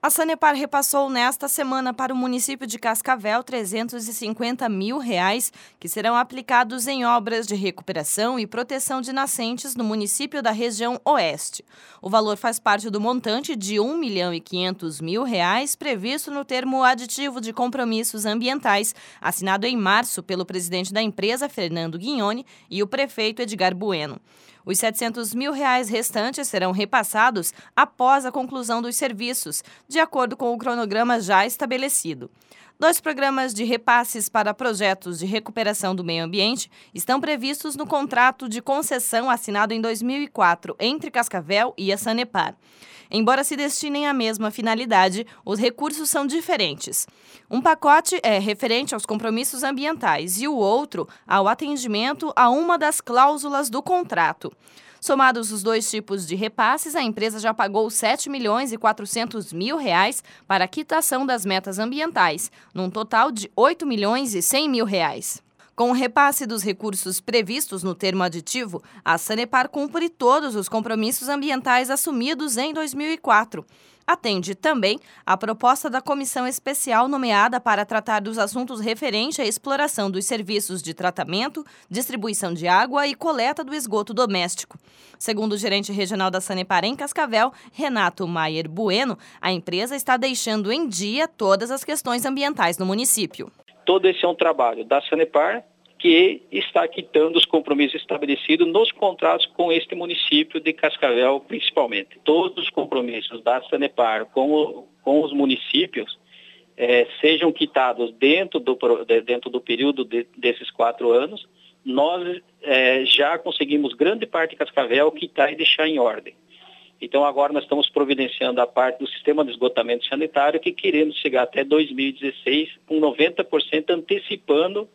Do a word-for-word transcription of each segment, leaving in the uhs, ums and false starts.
A Sanepar repassou nesta semana para o município de Cascavel trezentos e cinquenta mil reais que serão aplicados em obras de recuperação e proteção de nascentes no município da região oeste. O valor faz parte do montante de um milhão e quinhentos mil reais previsto no termo aditivo de compromissos ambientais, assinado em março pelo presidente da empresa, Fernando Guignoni, e o prefeito Edgar Bueno. Os setecentos mil reais restantes serão repassados após a conclusão dos serviços, de acordo com o cronograma já estabelecido. Dois programas de repasses para projetos de recuperação do meio ambiente estão previstos no contrato de concessão assinado em dois mil e quatro entre Cascavel e a Sanepar. Embora se destinem à mesma finalidade, os recursos são diferentes. Um pacote é referente aos compromissos ambientais e o outro ao atendimento a uma das cláusulas do contrato. Somados os dois tipos de repasses, a empresa já pagou sete milhões e quatrocentos mil reais para a quitação das metas ambientais, num total de oito milhões e cem mil reais. Com o repasse dos recursos previstos no termo aditivo, a Sanepar cumpre todos os compromissos ambientais assumidos em dois mil e quatro. Atende também a proposta da comissão especial nomeada para tratar dos assuntos referentes à exploração dos serviços de tratamento, distribuição de água e coleta do esgoto doméstico. Segundo o gerente regional da Sanepar em Cascavel, Renato Maier Bueno, a empresa está deixando em dia todas as questões ambientais no município. Todo esse é um trabalho da Sanepar, que está quitando os compromissos estabelecidos nos contratos com este município de Cascavel, principalmente. Todos os compromissos da Sanepar com, o, com os municípios eh, sejam quitados dentro do, dentro do período de, desses quatro anos. Nós eh, já conseguimos grande parte de Cascavel quitar e deixar em ordem. Então agora nós estamos providenciando a parte do sistema de esgotamento sanitário, que queremos chegar até dois mil e dezesseis com noventa por cento antecipando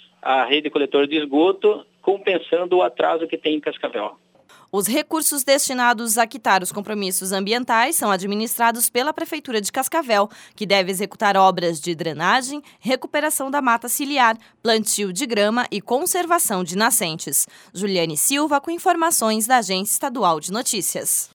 a rede coletora de esgoto, compensando o atraso que tem em Cascavel. Os recursos destinados a quitar os compromissos ambientais são administrados pela Prefeitura de Cascavel, que deve executar obras de drenagem, recuperação da mata ciliar, plantio de grama e conservação de nascentes. Juliane Silva com informações da Agência Estadual de Notícias.